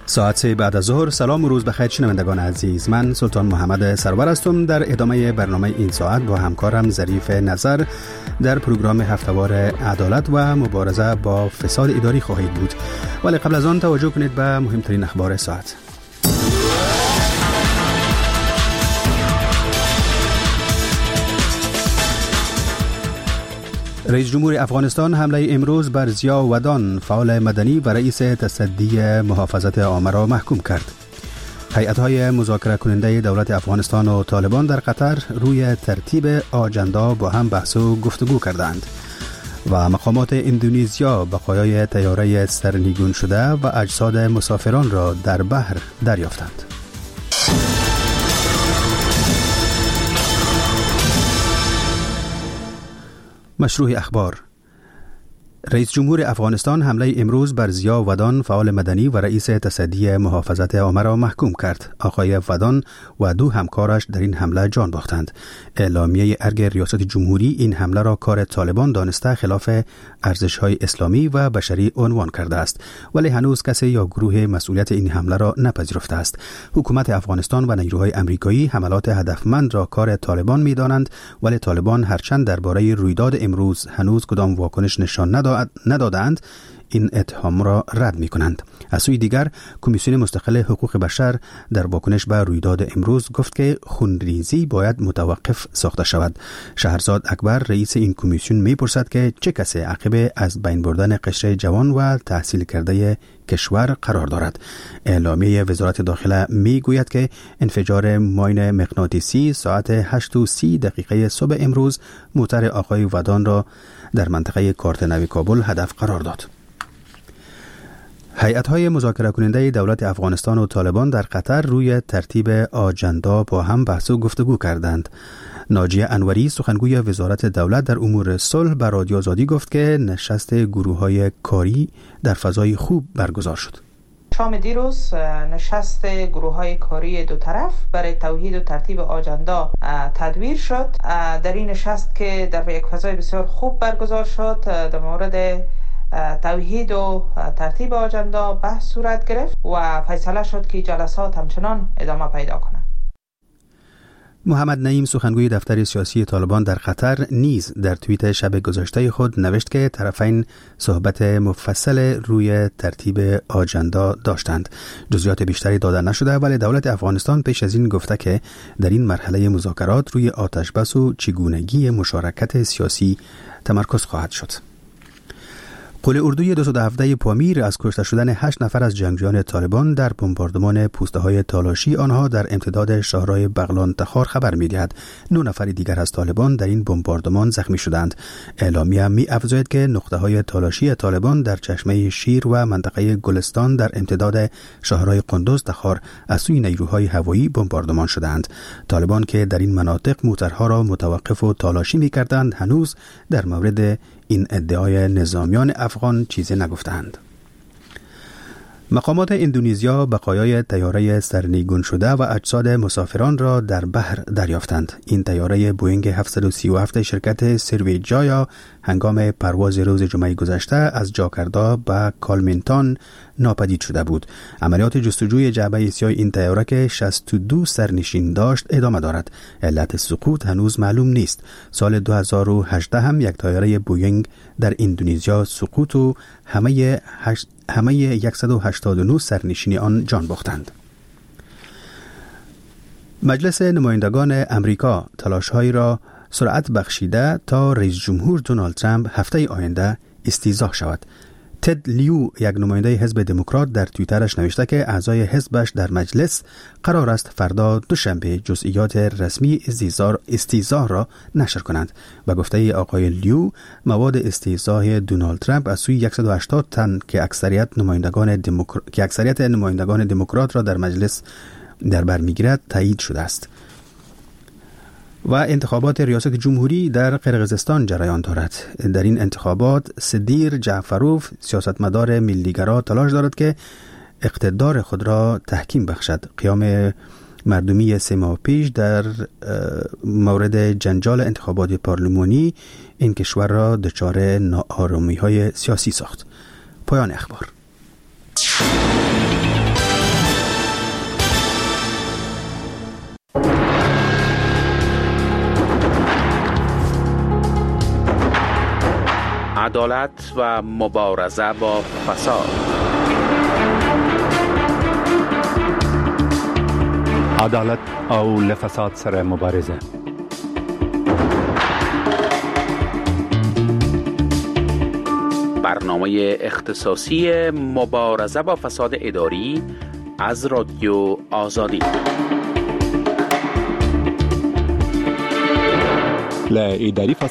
ساعت 3 بعد از ظهر. سلام و روز بخیر شنوندگان عزیز. من سلطان محمد سرور هستم. در ادامه برنامه این ساعت با همکارم ظریف نظر در پروگرام هفته‌وار عدالت و مبارزه با فساد اداری خواهید بود. ولی قبل از آن توجه کنید به مهمترین اخبار ساعت. رئیس جمهور افغانستان حمله امروز بر ضیا ودان، فعال مدنی و رئیس تصدی محافظت عامه را محکوم کرد. هیئت‌های مذاکره کننده دولت افغانستان و طالبان در قطر روی ترتیب آجندا با هم بحث و گفتگو کردند. و مقامات اندونزیا بقایای طیاره سرنگون شده و اجساد مسافران را در بحر دریافتند. مشروع اخبار. رئیس جمهور افغانستان حمله امروز بر ضیا ودان، فعال مدنی و رئیس تصدی محافظت عامه را محکوم کرد. آقای ودان و دو همکارش در این حمله جان باختند. اعلامیه ارگ ریاست جمهوری این حمله را کار طالبان دانسته خلاف ارزش‌های اسلامی و بشری عنوان کرده است، ولی هنوز کسی یا گروه مسئولیت این حمله را نپذیرفته است. حکومت افغانستان و نیروهای آمریکایی حملات هدفمند را کار طالبان می‌دانند، ولی طالبان هرچند درباره رویداد امروز هنوز کدام واکنش نشان ندادند، این اتهام را رد می کنند. از سوی دیگر کمیسیون مستقل حقوق بشر در واکنش به رویداد امروز گفت که خونریزی باید متوقف ساخته شود. شهرزاد اکبر رئیس این کمیسیون می پرسد که چه کسی عقب از بین بردن قشر جوان و تحصیل کرده کشور قرار دارد. اعلامیه وزارت داخله می گوید که انفجار ماین مغناطیسی ساعت 8:30 صبح امروز موتر آقای ودان را در منطقه کارتنوی کابل هدف قرار داد. هیئت‌های مذاکره کننده دولت افغانستان و طالبان در قطر روی ترتیب آجندا با هم بحث و گفتگو کردند. ناجیه انوری سخنگوی وزارت دولت در امور صلح به رادیو آزادی گفت که نشست گروه‌های کاری در فضای خوب برگزار شد. شام دیروز نشست گروه‌های کاری دو طرف برای توحید و ترتیب آجندا تدویر شد. در این نشست که در یک فضای بسیار خوب برگزار شد، در مورد توحید و ترتیب آجندا بحث صورت گرفت و فیصله شد که جلسات همچنان ادامه پیدا کنند. محمد نعیم سخنگوی دفتر سیاسی طالبان در قطر نیز در توییت شب گذشته خود نوشت که طرفین صحبت مفصل روی ترتیب آجندا داشتند. جزئیات بیشتری داده نشده، ولی دولت افغانستان پیش از این گفته که در این مرحله مذاکرات روی آتشبس و چگونگی مشارکت سیاسی تمرکز خواهد شد. قول اردوی 217 پامیر از کشته شدن 8 نفر از جنگجویان طالبان در بمباردمان پوسته‌های تالاشی آنها در امتداد شهرهای بغلان تخار خبر می‌دهد 9 نفر دیگر از طالبان در این بمباردمان زخمی شدند. اعلامیه می‌افزاید که نقطه‌های تالاشی طالبان در چشمه شیر و منطقه گلستان در امتداد شهرهای قندوز تخار از سوی نیروهای هوایی بمباردمان شدند. طالبان که در این مناطق موترها را متوقف و تالاشی می‌کردند هنوز در مورد این ادعای نظامیان افغان چیزی نگفتند. مقامات اندونزیا بقایای طیاره سرنگون شده و اجساد مسافران را در بحر دریافتند. این طیاره بوئینگ 737 شرکت سرویجایا هنگام پرواز روز جمعه گذشته از جاکرتا به کالمنتان ناپدید شده بود. عملیات جستجوی جعبه سیاه این طیاره که 62 سرنشین داشت ادامه دارد. علت سقوط هنوز معلوم نیست. سال 2018 هم یک طیاره بوئینگ در اندونزیا سقوط و همه 189 سرنشینی آن جان باختند. مجلس نمایندگان امریکا تلاش‌هایی را سرعت بخشیده تا رئیس جمهور دونالد ترامپ هفته آینده استیضاح شود. تد لیو، یک نماینده حزب دموکرات، در توییترش نوشته که اعضای حزبش در مجلس قرار است فردا دوشنبه جزئیات رسمی استیضاح را نشر کنند. و گفته آقای لیو، مواد استیضاح دونالد ترامپ از سوی 180 تن که اکثریت نمایندگان دموکرات را در مجلس در بر میگیرد تایید شده است. و انتخابات ریاست جمهوری در قرقیزستان جریان دارد. در این انتخابات صدیر جعفروف، سیاستمدار ملیگرا، تلاش دارد که اقتدار خود را تحکیم بخشد. قیام مردمی 3 ماه پیش در مورد جنجال انتخابات پارلمانی این کشور را دچار ناآرامی‌های سیاسی ساخت. پایان اخبار. عدالت و مبارزه با فساد. عدالت او لفساد سره مبارزه. برنامه اختصاصی مبارزه با فساد اداری از رادیو آزادی. لا اداری